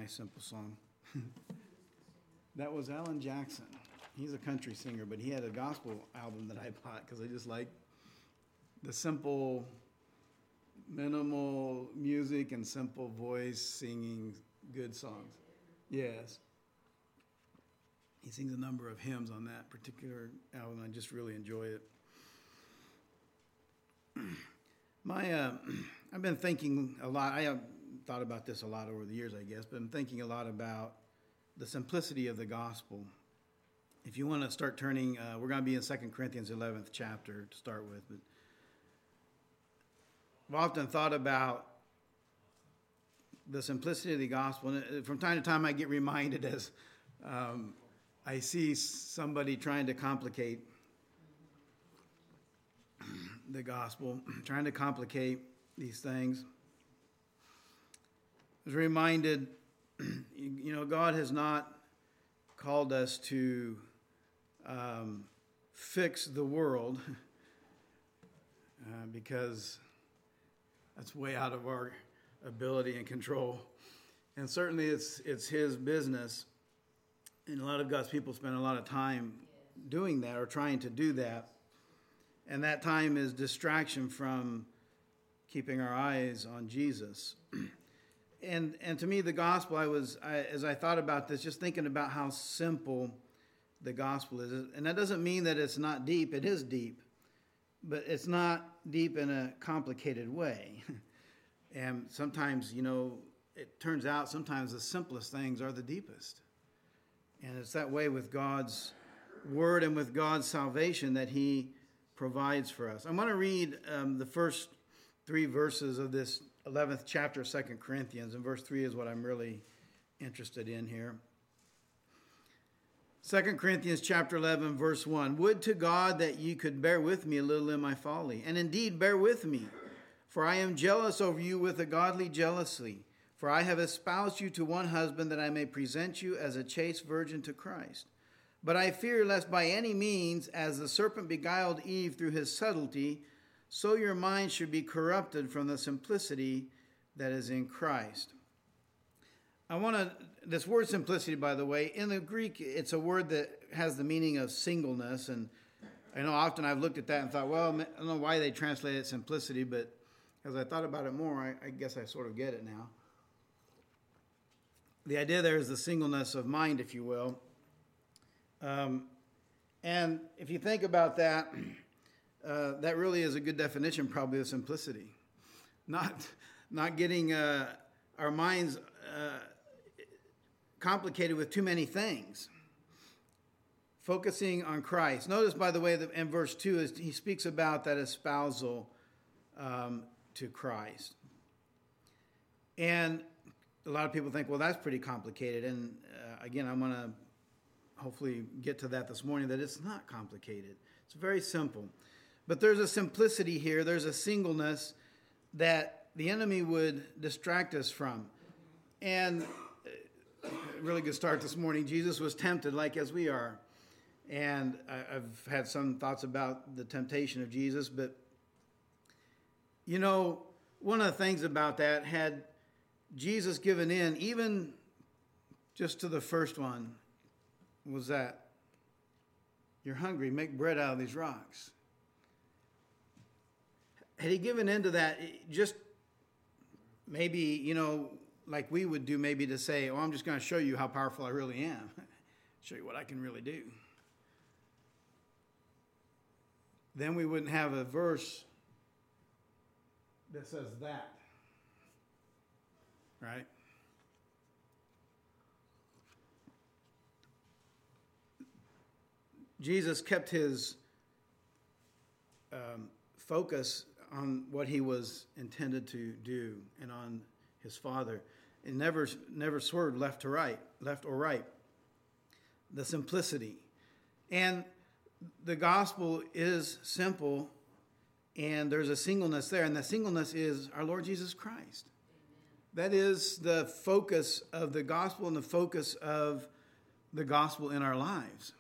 nice, simple song. That was Alan Jackson. He's a country singer, but he had a gospel album that I bought because I just like the simple, minimal music and simple voice singing good songs. Yes. He sings a number of hymns on that particular album. I just really enjoy it. I've been thinking a lot. I have thought about this a lot over the years, I guess, but I'm thinking a lot about the simplicity of the gospel. If you want to start turning, we're going to be in 2 Corinthians 11th chapter to start with. But I've often thought about the simplicity of the gospel. And from time to time, I get reminded as I see somebody trying to complicate the gospel, trying to complicate these things. I was reminded, God has not called us to fix the world because that's way out of our ability and control. And certainly it's his business. And a lot of God's people spend a lot of time doing that or trying to do that. And that time is distraction from keeping our eyes on Jesus. And to me, the gospel, as I thought about this, just thinking about how simple the gospel is. And that doesn't mean that it's not deep. It is deep. But it's not deep in a complicated way. And sometimes, it turns out sometimes the simplest things are the deepest. And it's that way with God's word and with God's salvation that he provides for us. I want to read the first 3 verses of this 11th chapter of 2 Corinthians, and verse 3 is what I'm really interested in here. 2 Corinthians chapter 11, verse 1. Would to God that ye could bear with me a little in my folly, and indeed bear with me, for I am jealous over you with a godly jealousy. For I have espoused you to one husband, that I may present you as a chaste virgin to Christ. But I fear lest by any means, as the serpent beguiled Eve through his subtlety, so your mind should be corrupted from the simplicity that is in Christ. This word simplicity, by the way, in the Greek, it's a word that has the meaning of singleness. And I know often I've looked at that and thought, well, I don't know why they translate it simplicity, but as I thought about it more, I guess I sort of get it now. The idea there is the singleness of mind, if you will. And if you think about that, that really is a good definition probably of simplicity. Not getting our minds complicated with too many things. Focusing on Christ. Notice, by the way, that in verse 2, is he speaks about that espousal to Christ. And a lot of people think, well, that's pretty complicated. And again, I'm going to hopefully get to that this morning, that it's not complicated. It's very simple. But there's a simplicity here. There's a singleness that the enemy would distract us from. And a really good start this morning. Jesus was tempted like as we are. And I've had some thoughts about the temptation of Jesus. But, one of the things about that, had Jesus given in, even just to the first one, was that you're hungry, make bread out of these rocks. Had he given in to that, just maybe, like we would do, maybe to say, I'm just going to show you how powerful I really am. Show you what I can really do. Then we wouldn't have a verse that says that. Right? Jesus kept his focus on what he was intended to do and on his Father. And never swerved left or right. The simplicity. And the gospel is simple, and there's a singleness there. And the singleness is our Lord Jesus Christ. That is the focus of the gospel and the focus of the gospel in our lives.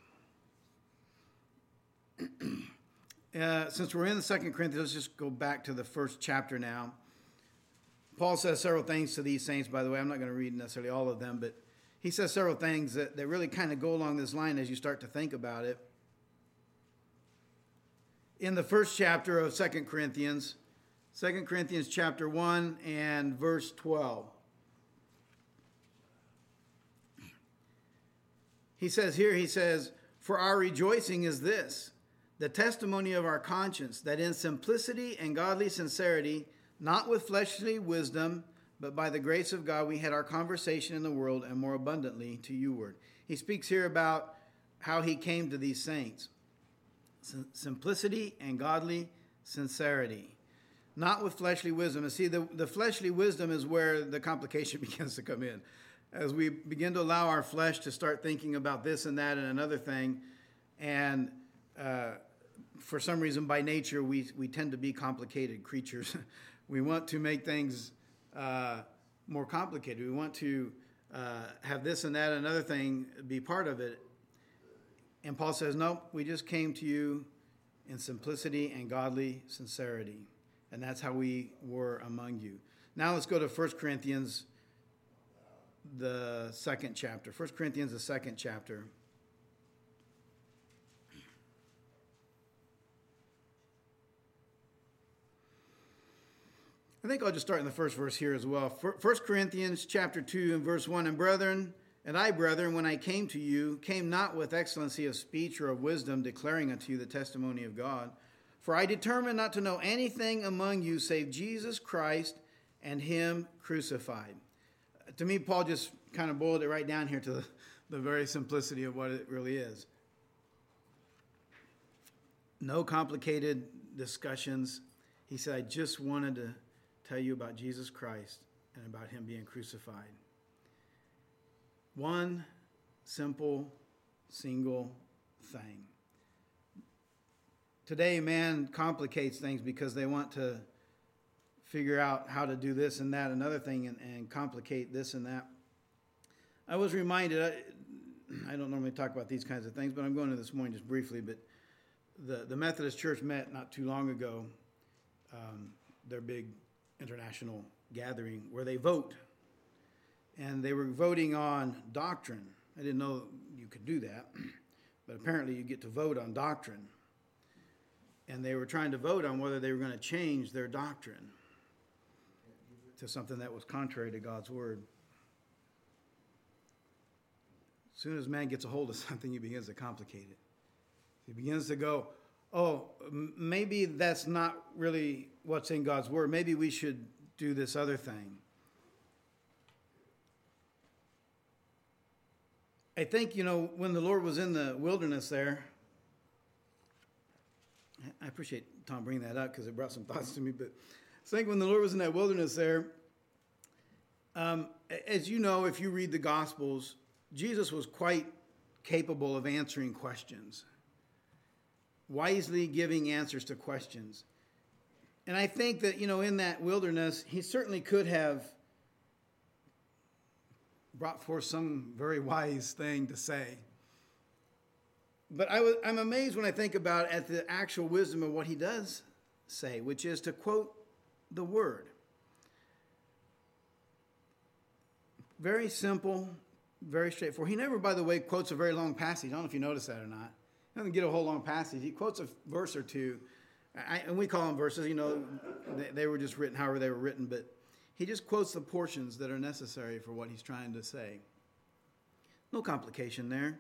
Since we're in the 2 Corinthians, let's just go back to the first chapter now. Paul says several things to these saints, by the way. I'm not going to read necessarily all of them, but he says several things that really kind of go along this line as you start to think about it. In the first chapter of 2 Corinthians chapter 1 and verse 12. He says, "For our rejoicing is this, the testimony of our conscience, that in simplicity and godly sincerity, not with fleshly wisdom, but by the grace of God, we had our conversation in the world, and more abundantly to youward." He speaks here about how he came to these saints. Simplicity and godly sincerity, not with fleshly wisdom. And see, the fleshly wisdom is where the complication begins to come in. As we begin to allow our flesh to start thinking about this and that and another thing, and for some reason, by nature, we tend to be complicated creatures. We want to make things more complicated. We want to have this and that and another thing be part of it. And Paul says, no, we just came to you in simplicity and godly sincerity. And that's how we were among you. Now let's go to 1 Corinthians, the second chapter. 1 Corinthians, the second chapter. I think I'll just start in the first verse here as well. 1 Corinthians chapter 2 and verse 1, And I, brethren, when I came to you, came not with excellency of speech or of wisdom, declaring unto you the testimony of God. For I determined not to know anything among you save Jesus Christ and him crucified. To me, Paul just kind of boiled it right down here to the very simplicity of what it really is. No complicated discussions. He said, I just wanted to tell you about Jesus Christ and about him being crucified. One simple, single thing. Today, man complicates things because they want to figure out how to do this and that, another thing, and complicate this and that. I was reminded, I don't normally talk about these kinds of things, but I'm going to this morning just briefly, but the Methodist Church met not too long ago, their big international gathering, where they vote. And they were voting on doctrine. I didn't know you could do that, but apparently you get to vote on doctrine. And they were trying to vote on whether they were going to change their doctrine to something that was contrary to God's word. As soon as man gets a hold of something, he begins to complicate it. He begins to go, maybe that's not really what's in God's word. Maybe we should do this other thing. I think, when the Lord was in the wilderness there, I appreciate Tom bringing that up because it brought some thoughts to me, but I think when the Lord was in that wilderness there, as you know, if you read the Gospels, Jesus was quite capable of answering questions, wisely giving answers to questions. And I think that, in that wilderness, he certainly could have brought forth some very wise thing to say. But I'm amazed when I think about at the actual wisdom of what he does say, which is to quote the word. Very simple, very straightforward. He never, by the way, quotes a very long passage. I don't know if you noticed that or not. He doesn't get a whole long passage. He quotes a verse or two. And we call them verses, they were just written however they were written, but he just quotes the portions that are necessary for what he's trying to say. No complication there.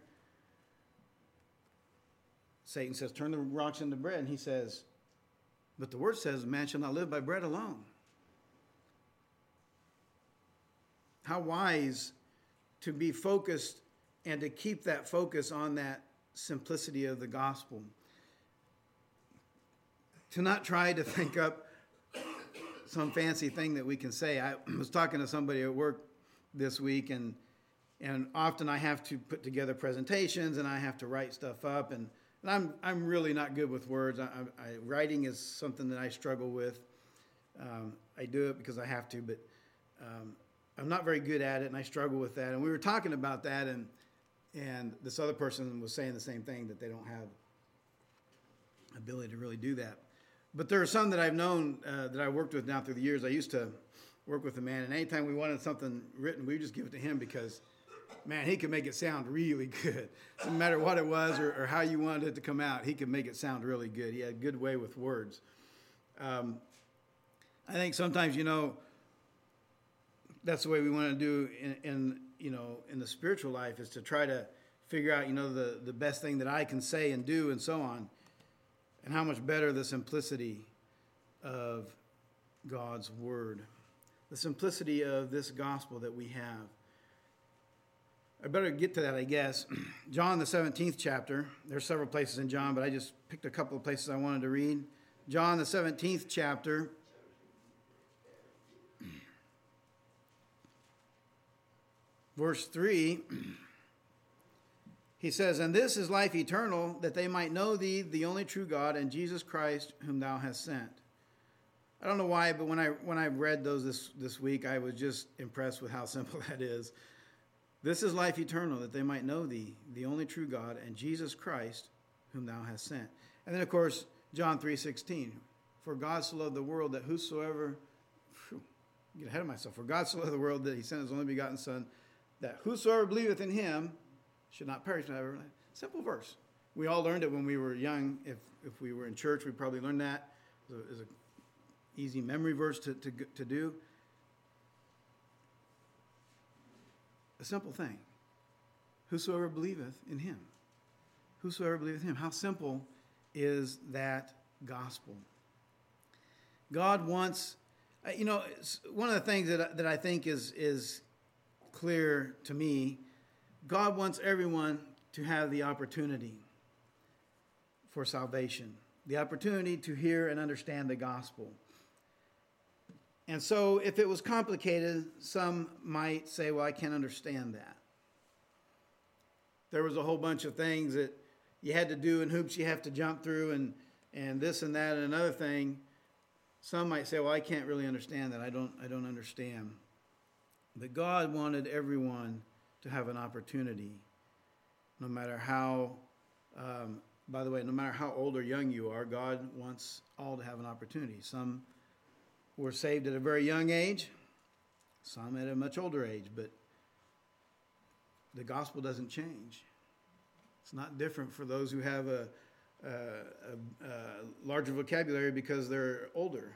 Satan says, turn the rocks into bread. And he says, but the word says, man shall not live by bread alone. How wise to be focused and to keep that focus on that simplicity of the gospel. To not try to think up some fancy thing that we can say. I was talking to somebody at work this week, and often I have to put together presentations and I have to write stuff up, and I'm really not good with words. Writing is something that I struggle with. I do it because I have to, but I'm not very good at it, and I struggle with that. And we were talking about that, and this other person was saying the same thing, that they don't have ability to really do that. But there are some that I've known that I worked with now through the years. I used to work with a man, and anytime we wanted something written, we just give it to him because, man, he could make it sound really good. No matter what it was or how you wanted it to come out, he could make it sound really good. He had a good way with words. I think sometimes, that's the way we want to do in the spiritual life, is to try to figure out, the best thing that I can say and do and so on. And how much better the simplicity of God's word, the simplicity of this gospel that we have. I better get to that, I guess. John, the 17th chapter. There's several places in John, but I just picked a couple of places I wanted to read. John, the 17th chapter. Verse 3, he says, "And this is life eternal, that they might know thee, the only true God, and Jesus Christ, whom thou hast sent." I don't know why, but when I read those this week, I was just impressed with how simple that is. This is life eternal, that they might know thee, the only true God, and Jesus Christ, whom thou hast sent. And then, of course, John 3:16, "For God so loved the world that whosoever," get ahead of myself, "For God so loved the world that he sent his only begotten Son, that whosoever believeth in him should not perish but have everlasting." Simple verse. We all learned it when we were young. If we were in church, we probably learned that. It's an easy memory verse to do. A simple thing. Whosoever believeth in him. Whosoever believeth in him. How simple is that gospel? God wants, one of the things that I think is clear to me, God wants everyone to have the opportunity for salvation, the opportunity to hear and understand the gospel. And so if it was complicated, some might say, well, I can't understand that. There was a whole bunch of things that you had to do and hoops you have to jump through and this and that and another thing. Some might say, well, I can't really understand that. I don't understand. But God wanted everyone to have an opportunity, no matter how, by the way, no matter how old or young you are, God wants all to have an opportunity. Some were saved at a very young age, some at a much older age, but the gospel doesn't change. It's not different for those who have a larger vocabulary because they're older.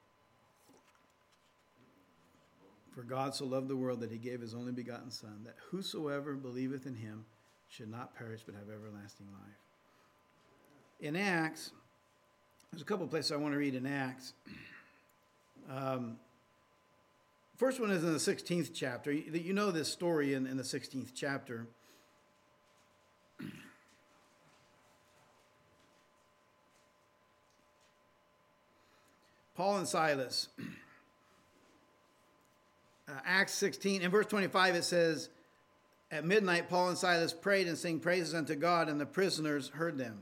For God so loved the world that he gave his only begotten Son, that whosoever believeth in him should not perish but have everlasting life. In Acts, there's a couple of places I want to read in Acts. First one is in the 16th chapter. You know this story in the 16th chapter. Paul and Silas. Acts 16, in verse 25 it says, "At midnight Paul and Silas prayed and sang praises unto God, and the prisoners heard them."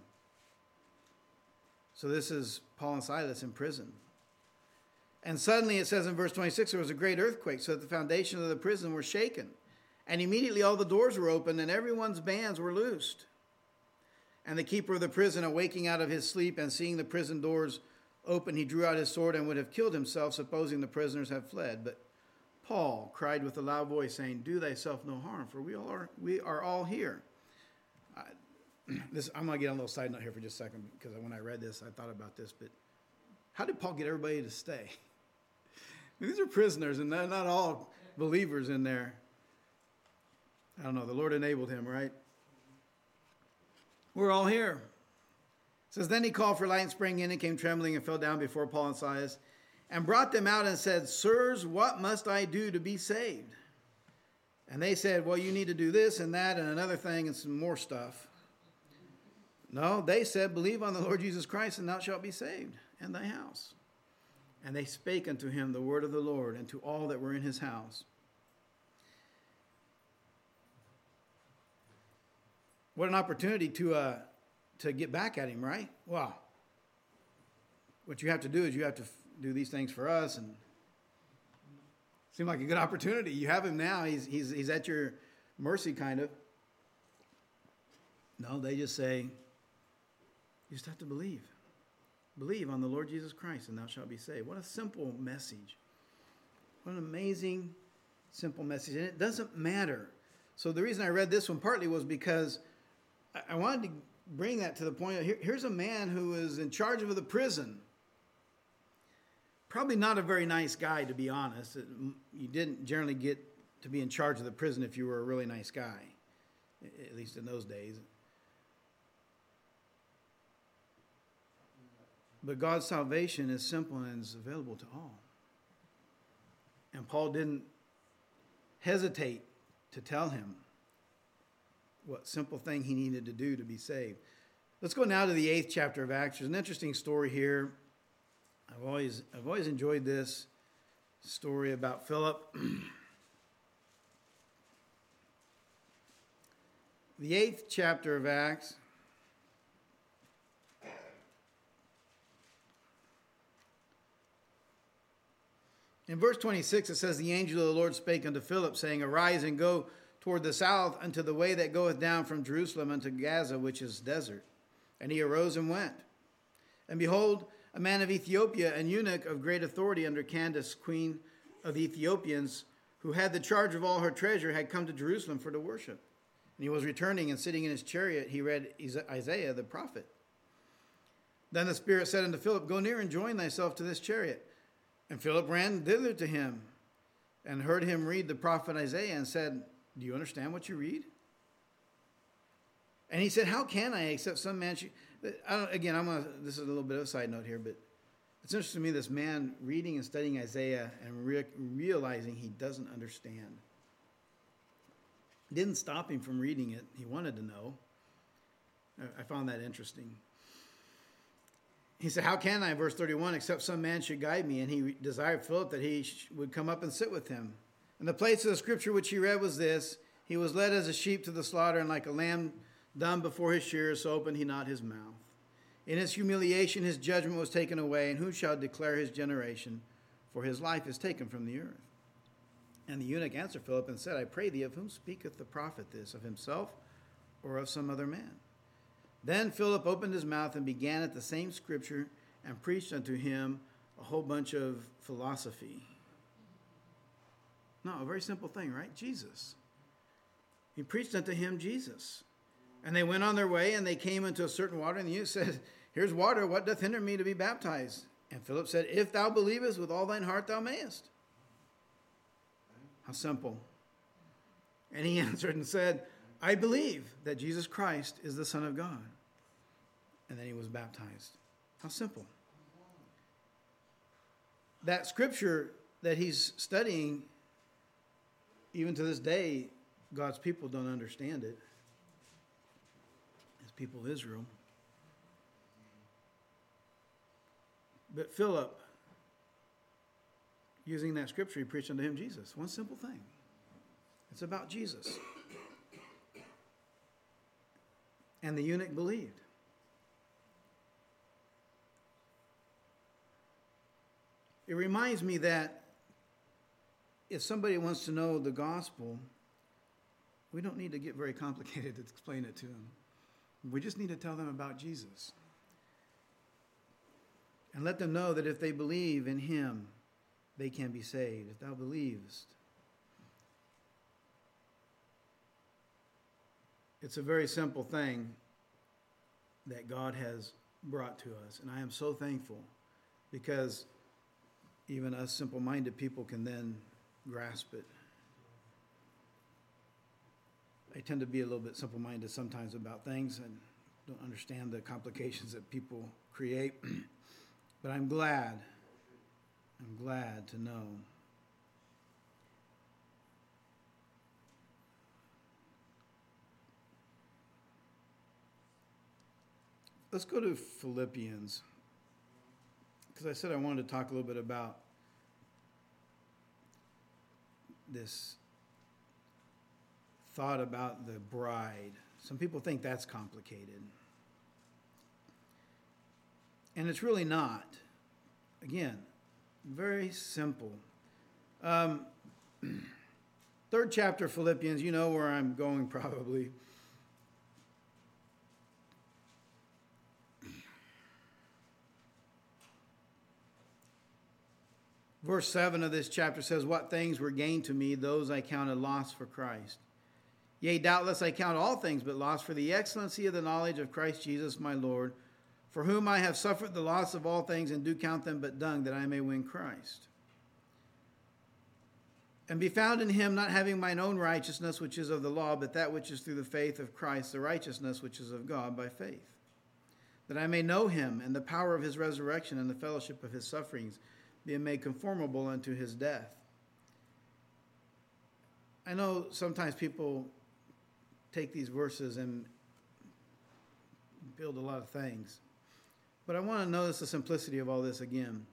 So this is Paul and Silas in prison. "And suddenly," it says in verse 26, "there was a great earthquake, so that the foundation of the prison were shaken. And immediately all the doors were opened, and everyone's bands were loosed. And the keeper of the prison, awaking out of his sleep and seeing the prison doors open, he drew out his sword and would have killed himself, supposing the prisoners had fled. But Paul cried with a loud voice, saying, Do thyself no harm, for we are all here." I'm going to get on a little side note here for just a second, because when I read this, I thought about this. But how did Paul get everybody to stay? I mean, these are prisoners, and they're not all believers in there. I don't know. The Lord enabled him, right? We're all here. It says, "Then he called for light and sprang in and came trembling and fell down before Paul and Silas and brought them out and said, Sirs, what must I do to be saved? And they said, Well, you need to do this and that and another thing and some more stuff. No, they said, Believe on the Lord Jesus Christ, and thou shalt be saved, and thy house. And they spake unto him the word of the Lord, and to all that were in his house." What an opportunity to get back at him, right? Wow. What you have to do is you have to do these things for us, and it seemed like a good opportunity. You have him now. He's at your mercy, kind of. No, they just say, you just have to believe. Believe on the Lord Jesus Christ, and thou shalt be saved. What a simple message. What an amazing, simple message. And it doesn't matter. So the reason I read this one partly was because I wanted to bring that to the point. Here's a man who is in charge of the prison. Probably not a very nice guy, to be honest. You didn't generally get to be in charge of the prison if you were a really nice guy, at least in those days. But God's salvation is simple and is available to all. And Paul didn't hesitate to tell him what simple thing he needed to do to be saved. Let's go now to the 8th chapter of Acts. There's an interesting story here. I've always enjoyed this story about Philip. The 8th chapter of Acts. In verse 26, it says, "The angel of the Lord spake unto Philip, saying, Arise and go toward the south unto the way that goeth down from Jerusalem unto Gaza, which is desert. And he arose and went. And behold, a man of Ethiopia, an eunuch of great authority under Candace, queen of the Ethiopians, who had the charge of all her treasure, had come to Jerusalem for to worship. And he was returning, and sitting in his chariot, he read Isaiah the prophet. Then the Spirit said unto Philip, Go near and join thyself to this chariot. And Philip ran thither to him, and heard him read the prophet Isaiah, and said, Do you understand what you read? And he said, How can I, except some man should... This is a little bit of a side note here, but it's interesting to me, this man reading and studying Isaiah and realizing he doesn't understand. It didn't stop him from reading it. He wanted to know. I found that interesting. He said, How can I, verse 31, except some man should guide me? And he desired Philip that he would come up and sit with him. And the place of the scripture which he read was this: He was led as a sheep to the slaughter, and like a lamb dumb before his shearers, so opened he not his mouth. In his humiliation his judgment was taken away, and who shall declare his generation? For his life is taken from the earth. And the eunuch answered Philip and said, I pray thee, of whom speaketh the prophet this, of himself or of some other man? Then Philip opened his mouth and began at the same scripture and preached unto him a whole bunch of philosophy. No, a very simple thing, right? Jesus. He preached unto him Jesus. And they went on their way, and they came into a certain water, and the eunuch said, Here's water, what doth hinder me to be baptized? And Philip said, If thou believest with all thine heart, thou mayest. How simple. And he answered and said, I believe that Jesus Christ is the Son of God. And then he was baptized. How simple. That scripture that he's studying, even to this day, God's people don't understand it. His people of Israel. But Philip, using that scripture, he preached unto him Jesus. One simple thing. It's about Jesus. And the eunuch believed. It reminds me that if somebody wants to know the gospel, we don't need to get very complicated to explain it to them. We just need to tell them about Jesus. And let them know that if they believe in him, they can be saved. If thou believest. It's a very simple thing that God has brought to us. And I am so thankful because even us simple-minded people can then grasp it. I tend to be a little bit simple-minded sometimes about things and don't understand the complications that people create. But I'm glad to know let's go to Philippians, because I said I wanted to talk a little bit about this thought about the bride. Some people think that's complicated. And it's really not. Again, very simple. 3rd chapter of Philippians, you know where I'm going probably. Verse 7 of this chapter says, "What things were gained to me, those I counted loss for Christ. Yea, doubtless I count all things but loss for the excellency of the knowledge of Christ Jesus my Lord, for whom I have suffered the loss of all things, and do count them but dung, that I may win Christ. And be found in him, not having mine own righteousness, which is of the law, but that which is through the faith of Christ, the righteousness which is of God by faith. That I may know him, and the power of his resurrection, and the fellowship of his sufferings, being made conformable unto his death." I know sometimes people take these verses and build a lot of things, but I want to notice the simplicity of all this again.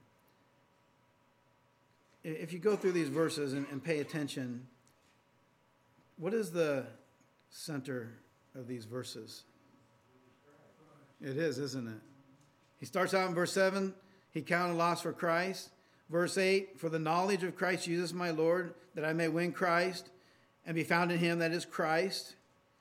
If you go through these verses and pay attention, what is the center of these verses? It is, isn't it? He starts out in verse 7, he counted loss for Christ. Verse 8, "For the knowledge of Christ Jesus my Lord, that I may win Christ, and be found in him," that is Christ.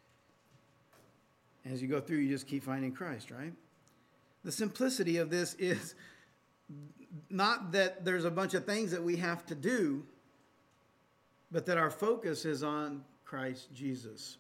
As you go through, you just keep finding Christ, right? The simplicity of this is not that there's a bunch of things that we have to do, but that our focus is on Christ Jesus.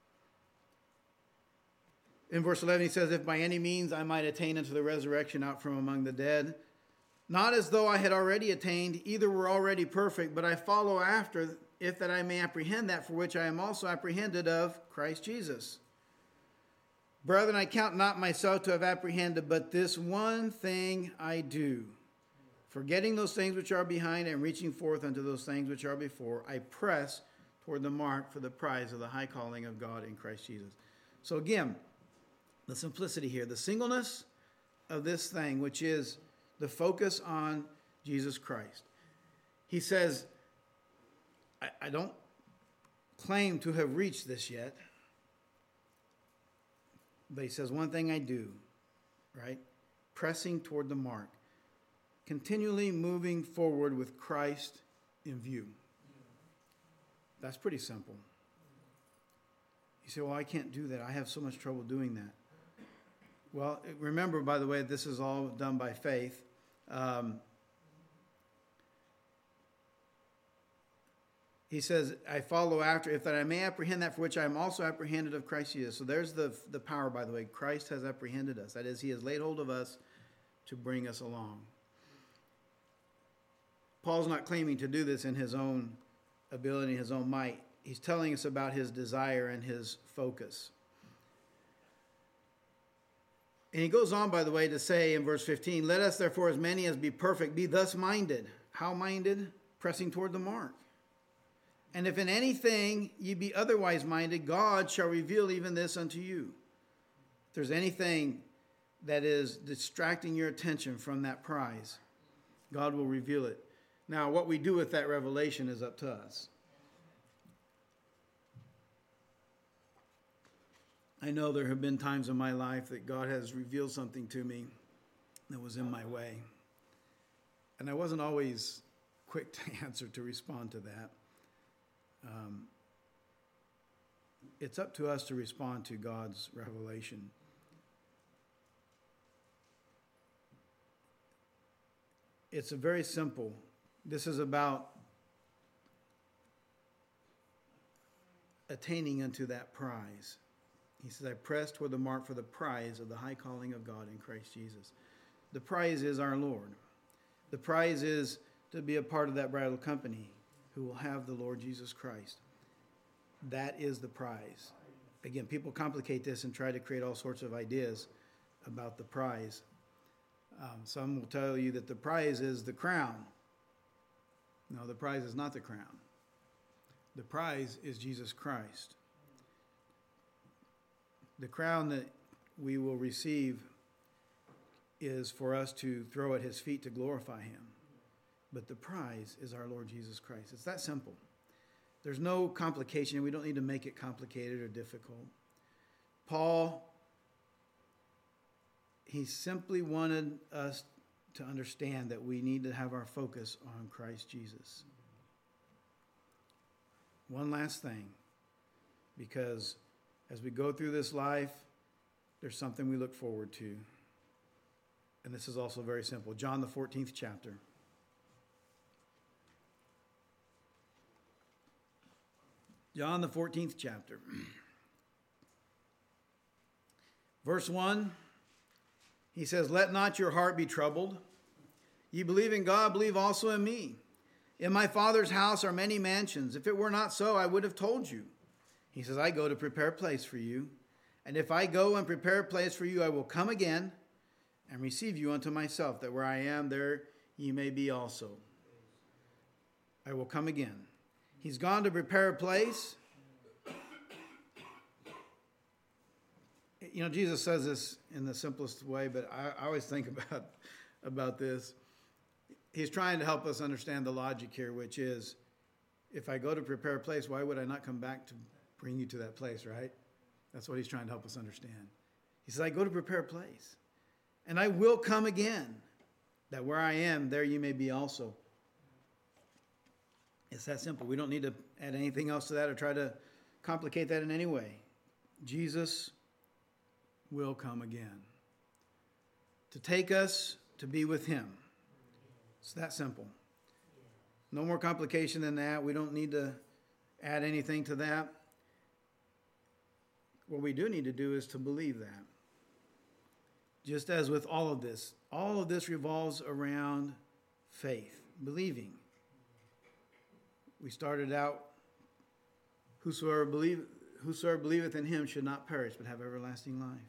In verse 11, he says, "If by any means I might attain unto the resurrection out from among the dead, not as though I had already attained, either were already perfect, but I follow after, if that I may apprehend that for which I am also apprehended of Christ Jesus. Brethren, I count not myself to have apprehended, but this one thing I do, forgetting those things which are behind and reaching forth unto those things which are before, I press toward the mark for the prize of the high calling of God in Christ Jesus." So again, the simplicity here, the singleness of this thing, which is the focus on Jesus Christ. He says, I don't claim to have reached this yet, but he says, one thing I do, right? Pressing toward the mark. Continually moving forward with Christ in view. That's pretty simple. You say, well, I can't do that. I have so much trouble doing that. Well, remember, by the way, this is all done by faith. He says, I follow after, if that I may apprehend that for which I am also apprehended of Christ Jesus. So there's the power, by the way. Christ has apprehended us. That is, he has laid hold of us to bring us along. Paul's not claiming to do this in his own ability, his own might. He's telling us about his desire and his focus. And he goes on, by the way, to say in verse 15, "Let us therefore, as many as be perfect, be thus minded." How minded? Pressing toward the mark. "And if in anything ye be otherwise minded, God shall reveal even this unto you." If there's anything that is distracting your attention from that prize, God will reveal it. Now, what we do with that revelation is up to us. I know there have been times in my life that God has revealed something to me that was in my way. And I wasn't always quick to answer, to respond to that. It's up to us to respond to God's revelation. It's a very simple. This is about attaining unto that prize. He says, I press toward the mark for the prize of the high calling of God in Christ Jesus. The prize is our Lord. The prize is to be a part of that bridal company who will have the Lord Jesus Christ. That is the prize. Again, people complicate this and try to create all sorts of ideas about the prize. Some will tell you that the prize is the crown. No, the prize is not the crown. The prize is Jesus Christ. The crown that we will receive is for us to throw at his feet to glorify him. But the prize is our Lord Jesus Christ. It's that simple. There's no complication. We don't need to make it complicated or difficult. Paul, he simply wanted us to understand that we need to have our focus on Christ Jesus. One last thing, because as we go through this life, there's something we look forward to. And this is also very simple. John, the 14th chapter. John, the 14th chapter. Verse 1, he says, "Let not your heart be troubled. Ye believe in God, believe also in me. In my Father's house are many mansions. If it were not so, I would have told you." He says, "I go to prepare a place for you. And if I go and prepare a place for you, I will come again and receive you unto myself, that where I am, there ye may be also." I will come again. He's gone to prepare a place. You know, Jesus says this in the simplest way, but I always think about this. He's trying to help us understand the logic here, which is, if I go to prepare a place, why would I not come back to bring you to that place, right? That's what he's trying to help us understand. He says, I go to prepare a place, and I will come again, that where I am, there you may be also. It's that simple. We don't need to add anything else to that or try to complicate that in any way. Jesus will come again to take us to be with him. It's that simple. No more complication than that. We don't need to add anything to that. What we do need to do is to believe that. Just as with all of this revolves around faith, believing. We started out, whosoever believeth in him should not perish, but have everlasting life.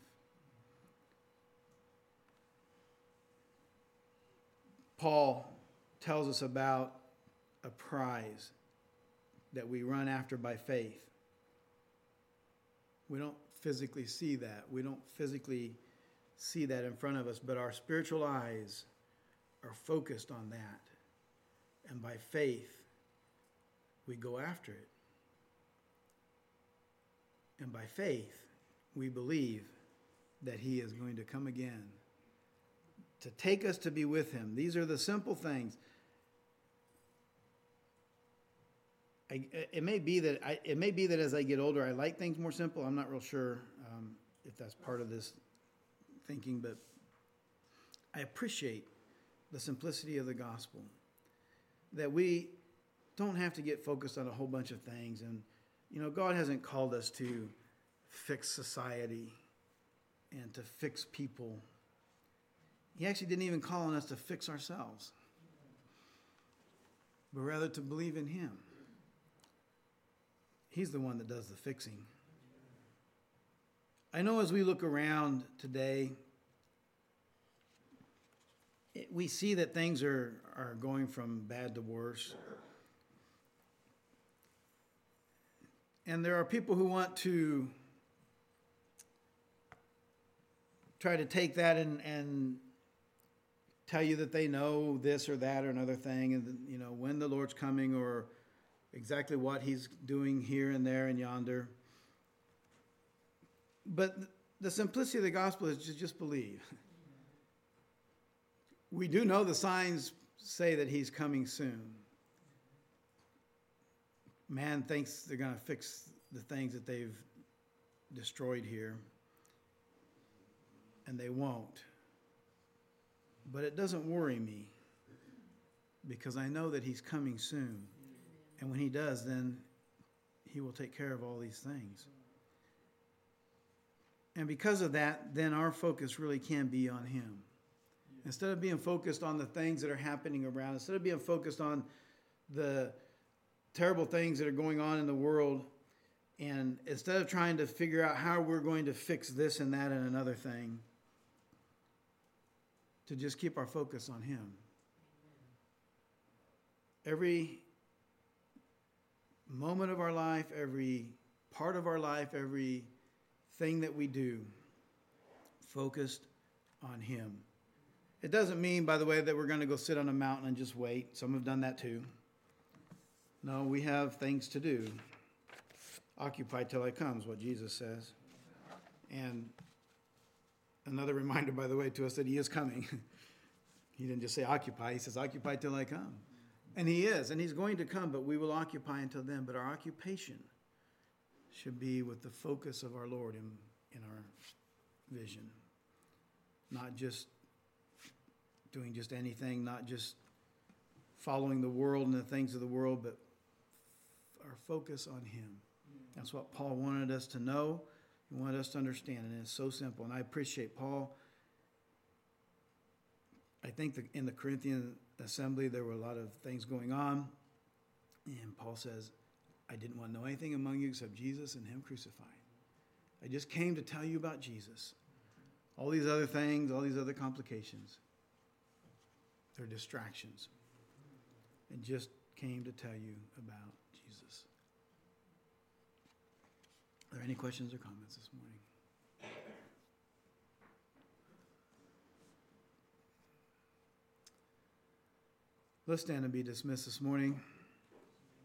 Paul tells us about a prize that we run after by faith. We don't physically see that. We don't physically see that in front of us, but our spiritual eyes are focused on that. And by faith, we go after it. And by faith, we believe that he is going to come again to take us to be with him. These are the simple things. It may be that as I get older, I like things more simple. I'm not real sure if that's part of this thinking, but I appreciate the simplicity of the gospel. That we don't have to get focused on a whole bunch of things. And, you know, God hasn't called us to fix society and to fix people. He actually didn't even call on us to fix ourselves, but rather to believe in him. He's the one that does the fixing. I know as we look around today, we see that things are going from bad to worse. And there are people who want to try to take that and tell you that they know this or that or another thing, and you know when the Lord's coming or exactly what he's doing here and there and yonder. But the simplicity of the gospel is just believe. We do know the signs say that he's coming soon. Man thinks they're going to fix the things that they've destroyed here, and they won't. But it doesn't worry me, because I know that he's coming soon. And when he does, then he will take care of all these things. And because of that, then our focus really can be on him. Instead of being focused on the things that are happening around, instead of being focused on the terrible things that are going on in the world, and instead of trying to figure out how we're going to fix this and that and another thing, to just keep our focus on him. Every moment of our life, every part of our life, every thing that we do, focused on him. It doesn't mean, by the way, that we're going to go sit on a mountain and just wait. Some have done that too. No, we have things to do. Occupy till I come is what Jesus says. And another reminder, by the way, to us that he is coming. He didn't just say occupy. He says occupy till I come. And he is, and he's going to come, but we will occupy until then. But our occupation should be with the focus of our Lord in our vision. Not just doing just anything, not just following the world and the things of the world, but our focus on him. That's what Paul wanted us to know. He wanted us to understand, and it's so simple. And I appreciate Paul. I think in the Corinthian assembly, there were a lot of things going on. And Paul says, I didn't want to know anything among you except Jesus and him crucified. I just came to tell you about Jesus. All these other things, all these other complications, they're distractions. And just came to tell you about Jesus. Are there any questions or comments this morning? Let's stand and be dismissed this morning.